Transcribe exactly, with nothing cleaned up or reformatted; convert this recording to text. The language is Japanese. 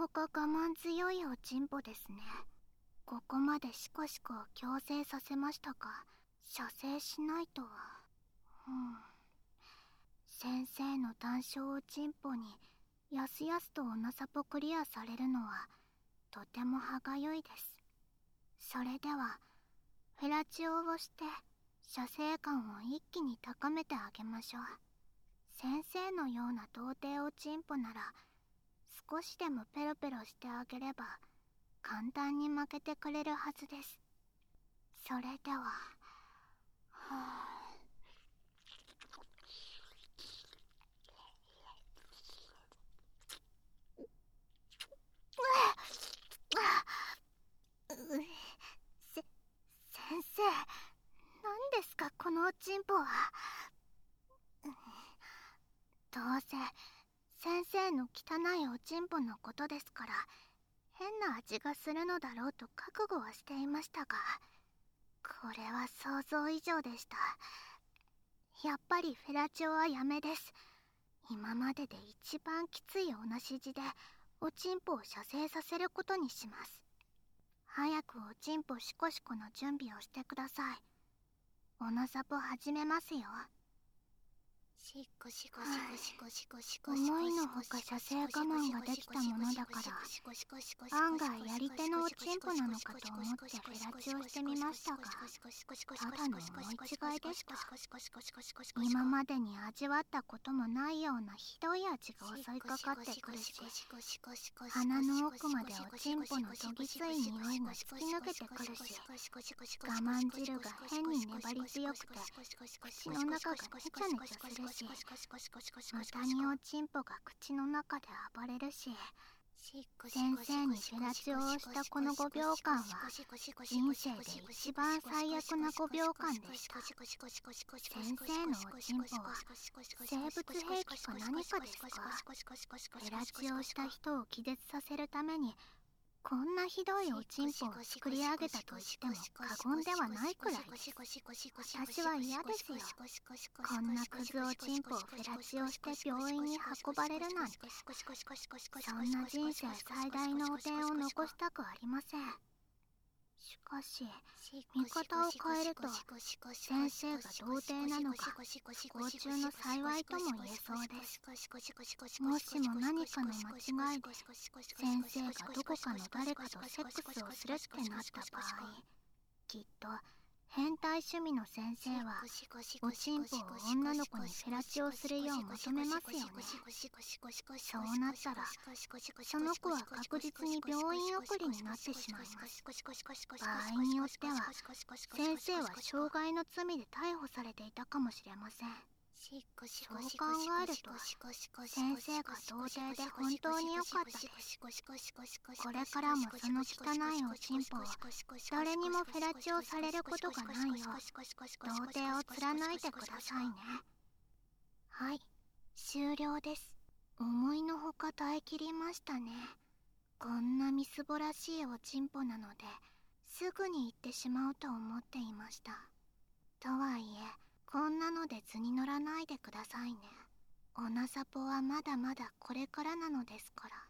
か我慢強いおちんぽですね。ここまでシコシコ強制させましたが、射精しないとは。うん。先生の単勝おちんぽにやすやすとおなさぽクリアされるのはとても歯がゆいです。それではフェラチオをして射精感を一気に高めてあげましょう。先生のような童貞おちんぽなら少しでもペロペロしてあげれば簡単に負けてくれるはずです。それでは、はあ、ううせ先生、何ですかこのおちんぽは。どうせ先生の汚いおちんぽのことですから変な味がするのだろうと覚悟はしていましたが、これは想像以上でした。やっぱりフェラチオはやめです。今までで一番きついおなしじでおちんぽを射精させることにします。早くおちんぽシコシコの準備をしてください。おなさぽ始めますよ。シコシコシコシコシコシコシコ、思いのほか射精我慢ができたものだから案外やり手のおちんぽなのかと思ってフェラチオしてみましたが、ただの思い違いでした。今までに味わったこともないようなひどい味が襲いかかってくるし、鼻の奥までおちんぽのどぎつい匂いが突き抜けてくるし、我慢汁が変に粘り強くて口の中がネチャネチャするし、無駄におちんぽが口の中で暴れるし、先生にフェラチオをしたこのごびょうかんは人生で一番最悪なごびょうかんでした。先生のおちんぽは生物兵器か何かですか？フェラチオをした人を気絶させるためにこんなひどいおちんぽを作り上げたと言っても過言ではないくらいです。私は嫌ですよ。こんなクズおちんぽをフェラチオして病院に運ばれるなんて。そんな人生最大の汚点を残したくありません。しかし見方を変えると先生が童貞なのが不幸中の幸いとも言えそうです。もしも何かの間違いで先生がどこかの誰かとセックスをするってなった場合、きっと変態趣味の先生はおちんぽを女の子にフェラチオするよう求めますよね。そうなったらその子は確実に病院送りになってしまいます。場合によっては先生は傷害の罪で逮捕されていたかもしれません。そう考えると先生が童貞で本当に良かったです。これからもその汚いおちんぽを誰にもフェラチオされることがないよう童貞を貫いてくださいね。はい、終了です。思いのほか耐えきりましたね。こんなみすぼらしいおちんぽなのですぐに行ってしまうと思っていました。とはいえこんなので図に乗らないでくださいね。おなさぽはまだまだこれからなのですから。